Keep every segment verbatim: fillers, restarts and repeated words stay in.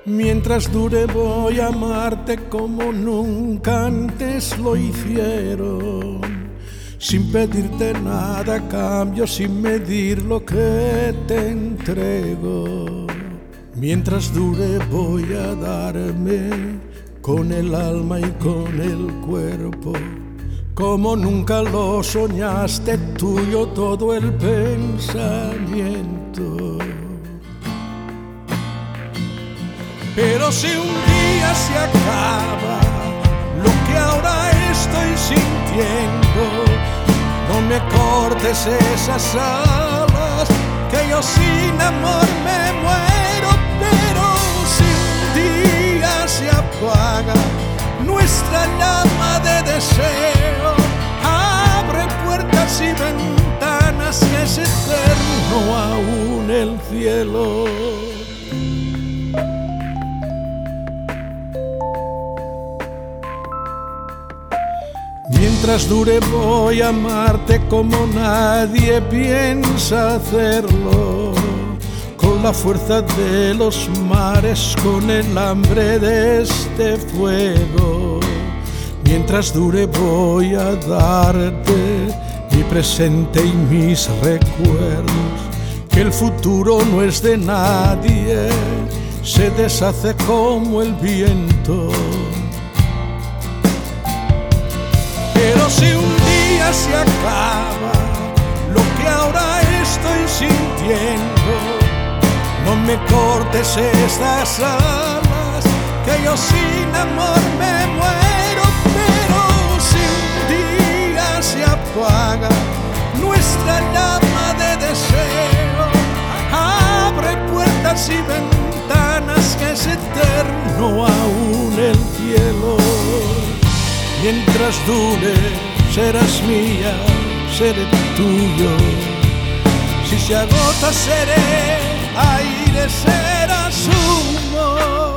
Mientras dure voy a amarte como nunca antes lo hicieron, sin pedirte nada a cambio, sin medir lo que te entrego. Mientras dure voy a darme con el alma y con el cuerpo, como nunca lo soñaste, tuyo todo el pensamiento. Pero si un día se acaba lo que ahora estoy sintiendo, no me cortes esas alas, que yo sin amor me muero. Pero si un día se apaga nuestra llama de deseo, abre puertas y ventanas, que es eterno aún el cielo. Mientras dure voy a amarte como nadie piensa hacerlo, con la fuerza de los mares, con el hambre de este fuego. Mientras dure voy a darte mi presente y mis recuerdos, que el futuro no es de nadie, se deshace como el viento. Pero si un día se acaba lo que ahora estoy sintiendo, no me cortes estas alas, que yo sin amor me muero. Pero si un día se apaga nuestra llama de deseo, abre puertas y ventanas, que es eterno aún el cielo. Mientras dure serás mía, seré tuyo. Si se agota seré aire, serás humo.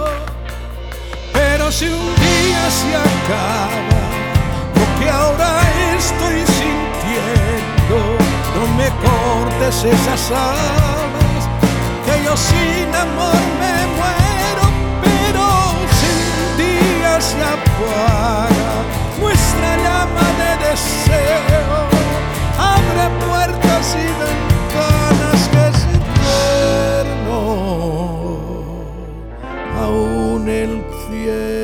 Pero si un día se acaba lo que ahora estoy sintiendo, no me cortes esas alas, que yo sin amor me muero. Pero si un día se apaga nuestra llama de deseo, abre puertas y ventanas, que es eterno aún el cielo.